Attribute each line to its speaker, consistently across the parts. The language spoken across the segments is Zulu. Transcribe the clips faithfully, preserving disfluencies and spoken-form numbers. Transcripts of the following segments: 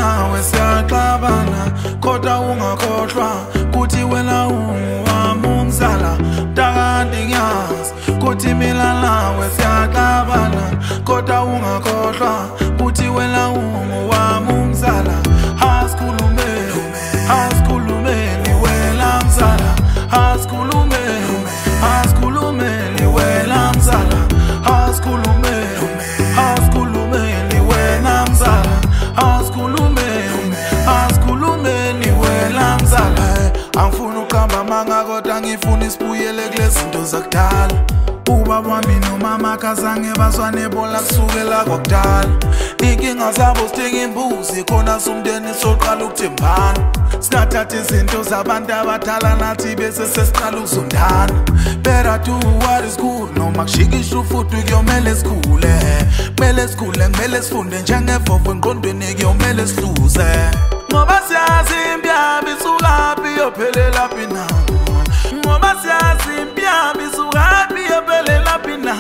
Speaker 1: nawe siyaxabana kodwa ungakhohlwa kuthi wena ungowami umzala mntakanti ngiyazi kuthi mina nawe siyaxabana kodwa ungakhohlwa kuthi wena ungowami umzala asikhulumeni asikhulumeni wena mzala asikhulumeni asikhulumeni wena mzala asikhulumeni asikhulumeni wena mzala asikhulumeni asikhulumeni wena mzala angifuni uqamba manga kodwa ngifuna isibuyele kulezi zinto zakudala ubaba wami nomama kazange bazwane bola kusukela kwakudala inkinga zabo sithenga imbuzi khona somndeni soqala ukuthembana singathatha izinto zabantu abadala nathi bese sesiqala ukuzondana better do what is good noma kushikisha ufuthi kuyomele sikhule kumele sikhule kumele sifunde njengevovo engqondweni kuyomele sihluze ngoba siyazi impiyambi isukaphi yophelela phi na ngoba siyazi impiyambi isukaphi yophelela phi na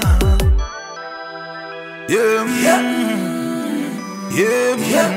Speaker 1: yeah yeah yeah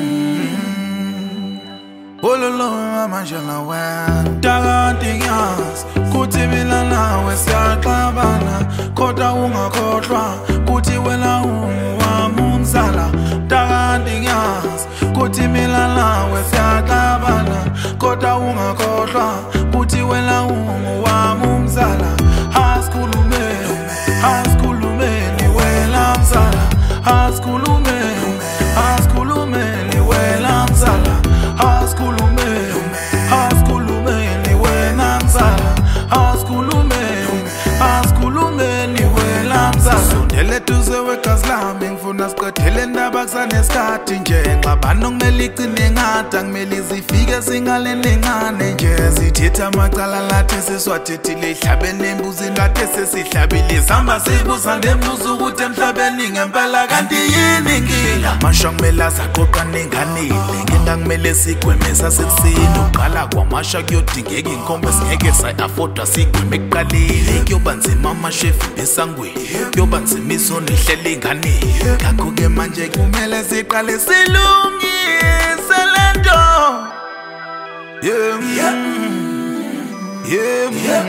Speaker 1: ololo mama njala wena mntakanti ngiyazi kuthi mina nawe siyaxabana kodwa ungakhohlwa kuthi wena ungowami umzala mntakanti ngiyazi kuthi mina nawe siyaxabana kodwa ungakhohlwa kuthi wena ungowami umzala asikhulumeni asikhulumeni wena mzala asikhulumeni asikhulumeni wena mzala asikhulumeni asikhulumeni wena mzala asikhulumeni asikhulumeni wena mzala sondele duze wegazi lami ngifuna siqedele indaba kusanesikhathi nje ngxabano kumele iqine ngada kumele izifike singale nengane nje zithetha amacala lathi seswathethile ihlabeni embuzini lathi sesihlabile izamba sibuza nembuzo ukuthi emhlabeni ngempela kanti yini inkinga amasha kumele azaqoqa nenganile inkinga kumele sigweme sasekuseni uqala kwamasha kuyodingeka inkombe singeke sa-afforda sigweme ekuqaleni kuyoba nzima amashefu besangweni kuyoba nzima izono ihlele inganeni ngakho-ke manje kumele siqale silungise le nto yeah yeah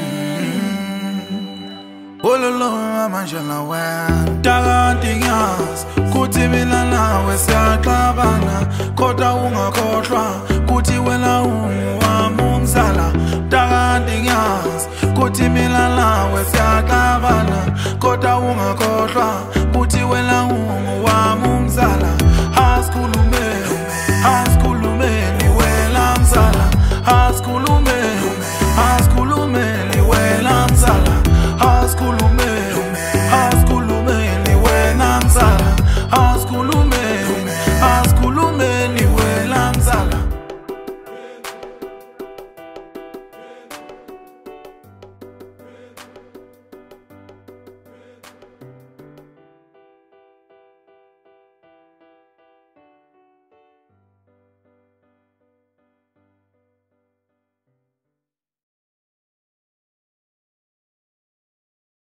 Speaker 1: ololo mama njala wena mntakanti ngiyazi kuthi mina nawe siyaxabana kodwa ungakhohlwa kuthi wena ungowami umzala mntakanti ngiyazi kuthi mina nawe siyaxabana kodwa ungakhohlwa kuthi wena ungowami umzala asikhulumeni asikhulumeni wena mzala asikhulumeni asikhulumeni wena mzala asikhulumeni asikhulumeni wena mzala asikhulumeni